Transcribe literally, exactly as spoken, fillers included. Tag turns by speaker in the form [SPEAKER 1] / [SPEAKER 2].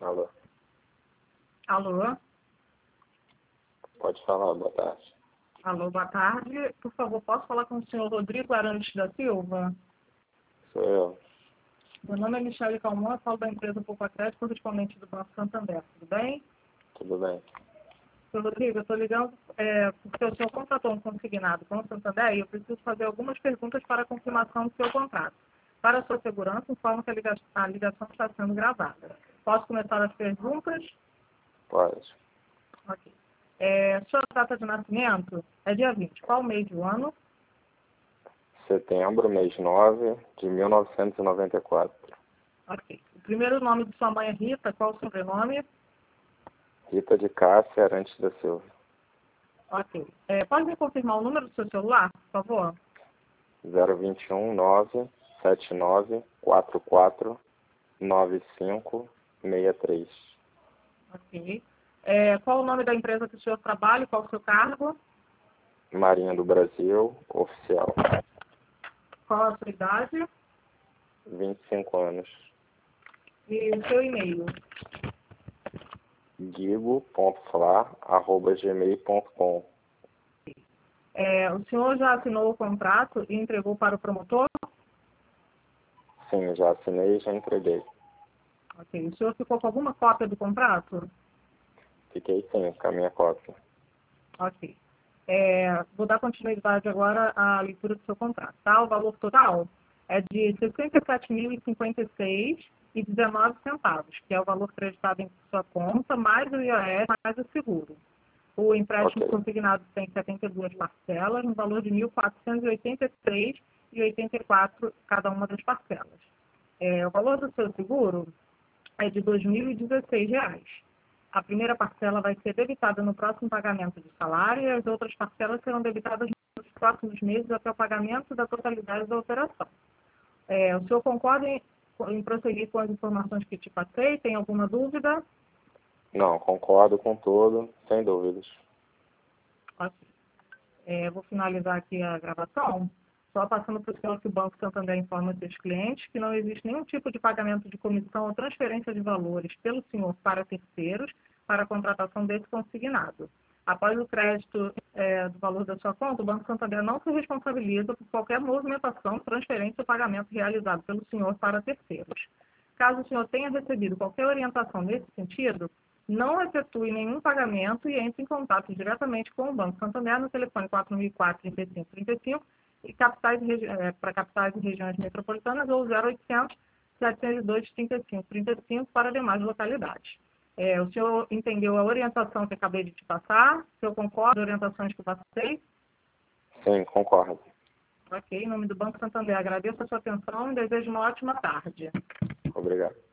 [SPEAKER 1] Alô,
[SPEAKER 2] Alô?
[SPEAKER 1] pode falar, boa tarde.
[SPEAKER 2] Alô, boa tarde. Por favor, posso falar com o senhor Rodrigo Arantes da Silva?
[SPEAKER 1] Sou eu.
[SPEAKER 2] Meu nome é Michele Calmon, falo da empresa Poupa Crédito, correspondente do Banco Santander. Tudo bem?
[SPEAKER 1] Tudo bem?
[SPEAKER 2] Senhor Rodrigo, eu estou ligando é, porque o senhor contratou um consignado com o Santander e eu preciso fazer algumas perguntas para a confirmação do seu contrato. Para a sua segurança, informo que a liga- a ligação está sendo gravada. Posso começar as perguntas?
[SPEAKER 1] Pode.
[SPEAKER 2] Ok. É, sua data de nascimento é dia vinte. Qual mês do ano?
[SPEAKER 1] Setembro, mês nove de mil novecentos e noventa e quatro.
[SPEAKER 2] Ok. O primeiro nome de sua mãe é Rita. Qual o sobrenome?
[SPEAKER 1] Rita de Cássia Arantes da Silva.
[SPEAKER 2] Ok. É, pode me confirmar o número do seu celular, por favor?
[SPEAKER 1] zero vinte e um, nove sete nove quatro quatro nove cinco seis três.
[SPEAKER 2] Ok. É, qual o nome da empresa que o senhor trabalha? Qual o seu cargo?
[SPEAKER 1] Marinha do Brasil, oficial.
[SPEAKER 2] Qual a sua idade?
[SPEAKER 1] vinte e cinco anos.
[SPEAKER 2] E o seu e-mail?
[SPEAKER 1] guigo ponto fla arroba gmail ponto com.
[SPEAKER 2] É, o senhor já assinou o contrato e entregou para o promotor?
[SPEAKER 1] Sim, já assinei e já entreguei.
[SPEAKER 2] Ok. O senhor ficou com alguma cópia do contrato?
[SPEAKER 1] Fiquei sim com a minha cópia.
[SPEAKER 2] Ok. É, vou dar continuidade agora à leitura do seu contrato. Tá? O valor total é de sessenta e sete mil e cinquenta e seis reais e dezenove centavos, que é o valor creditado em sua conta, mais o I O S, mais o seguro. O empréstimo
[SPEAKER 1] Ok.
[SPEAKER 2] consignado tem setenta e duas parcelas, no valor de mil quatrocentos e oitenta e três reais e oitenta e quatro centavos cada uma das parcelas. É, o valor do seu seguro é de dois mil e dezesseis reais. A primeira parcela vai ser debitada no próximo pagamento de salário e as outras parcelas serão debitadas nos próximos meses até o pagamento da totalidade da operação. É, o senhor concorda em, em prosseguir com as informações que te passei? Tem alguma dúvida?
[SPEAKER 1] Não, concordo com tudo, sem dúvidas.
[SPEAKER 2] Ok. É, vou finalizar aqui a gravação, só passando para o senhor que o Banco Santander informa seus clientes que não existe nenhum tipo de pagamento de comissão ou transferência de valores pelo senhor para terceiros para a contratação desse consignado. Após o crédito é, do valor da sua conta, o Banco Santander não se responsabiliza por qualquer movimentação, transferência ou pagamento realizado pelo senhor para terceiros. Caso o senhor tenha recebido qualquer orientação nesse sentido, não efetue nenhum pagamento e entre em contato diretamente com o Banco Santander no telefone quatro mil e quatro, trinta e cinco trinta e cinco e capitais, é, para capitais e regiões metropolitanas ou zero oitocentos, setecentos e dois, trinta e cinco trinta e cinco para demais localidades. É, o senhor entendeu a orientação que acabei de te passar? O senhor concorda com as orientações que passei?
[SPEAKER 1] Sim, concordo.
[SPEAKER 2] Ok, em nome do Banco Santander, agradeço a sua atenção e desejo uma ótima tarde.
[SPEAKER 1] Obrigado.